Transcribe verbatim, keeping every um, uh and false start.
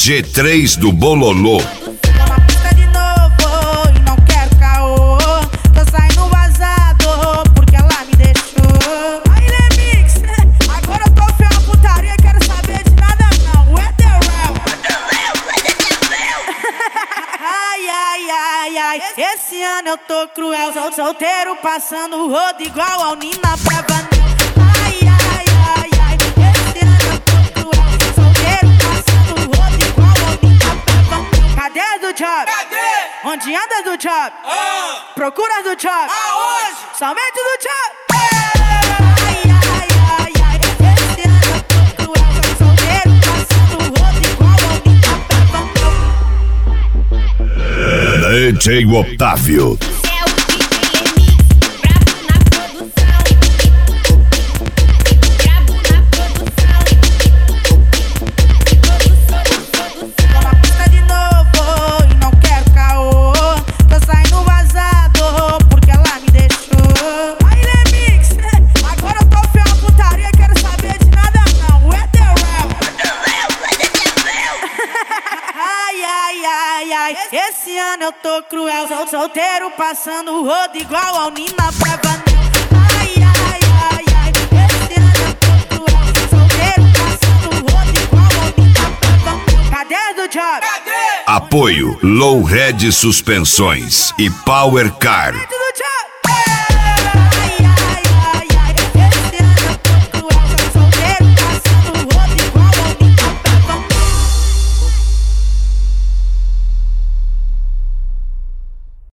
G três do Bololô. Esse ano eu tô cruel, sol solteiro, passando o rodo igual ao Nina Bravanel. Ai, ai, ai, ai, esse ano eu tô cruel, sol solteiro, passando o rodo igual ao Nina Bravanel. Cadê as do job? Cadê? Onde anda do job? Ah. Procura do job? Aonde? Somente do job. Ai, ai, ai, ai, esse ano eu tô cruel, sol solteiro, passando o rodo igual ao Nina Bravanel. D J Otávio. Esse ano eu tô cruel, sol solteiro, passando o rodo igual ao Nina Bravanel. Ai, ai, ai, ai, esse ano eu tô cruel, sol solteiro, passando o rodo igual ao Nina Bravanel. Cadê as do job? Cadê? Apoio Low Red Suspensões e Power Car. Somente do job.